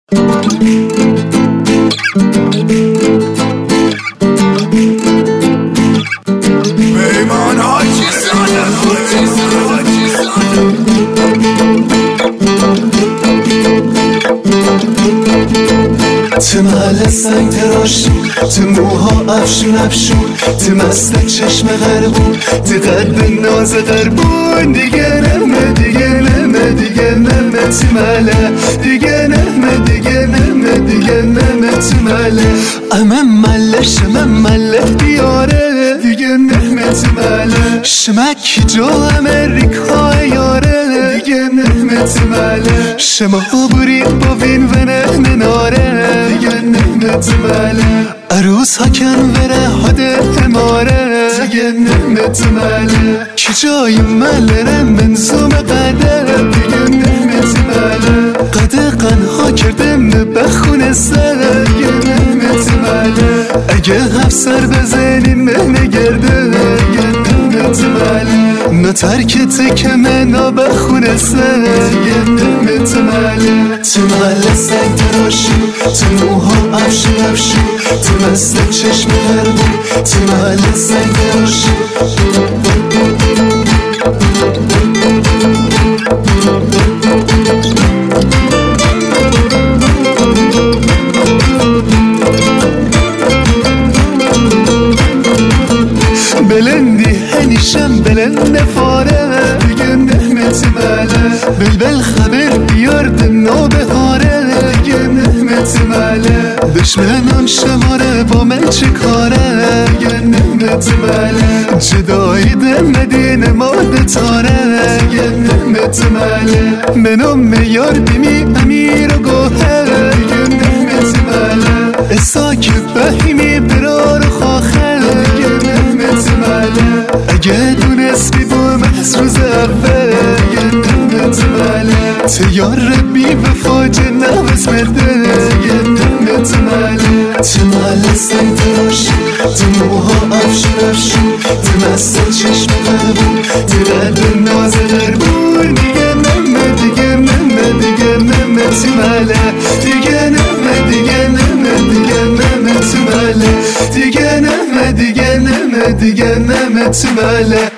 پیمان حاجی زاده تو محل سنگ تراشون، تو موها افشون افشون، تو مست چشم غربون، تو قلب ناز غربون. دیگه نمه دیگه نمه دیگه نمه تو محله، دیگه نمه دیگه نمه دیگه نمه تو محله. امم مله شمم مله بیاره، دیگه نمه تو محله. شمکی جو امریکا یاره، دیگه نمه تو محله. شما برید با وین و نه ناره، دیگه نمه تو محله. عروس ها کنوره هاده اماره، دیگه نمه تو محله. کی جای مله منظوم قده، دیگه نمه تو محله. قده قنها کردم بخونه سر، دیگه نمه تو محله. اگه هفسر بزنیم مهنه گرده، دیگه نمه تو محله. نه ترکت که منا بخونه سر، دیگه نمه تو محله. تو محله سنگ تراشون، تو موها افشون افشون، تو مست چشم غربون، تو محله سنگ تراشون. بلندی هنیشم بلند فاره، دیگه نمه تو محله. بلبل خبر بیارد نوبهاره، دیگه نمه تو محله. دشمنان شماره با من چه کاره، دیگه نمه تو محله. جدایی مدینه ماده تاره، دیگه نمه تو محله. منو میار بیمی امیر و گوهر، دیگه نمه تو محله. اساک بهیمی برار و خاخر، دیگه نمه تو محله. اگه دونست بی با محض روز اول، دیگه نمه تو محله. تیار بی وفا جنب اسمده، دیگه نمه تو محله. تو محله سنگ تراشون، تو موها افشون افشون، تو مست چشم غربون، تو قلب ناز غربون. دیگه نمه دیگه نمه دیگه نمه تو محله. دیگه نمه دیگه نمه دیگه نمه تو محله. دیگه نمه دیگه نمه دیگه نمه تو محله.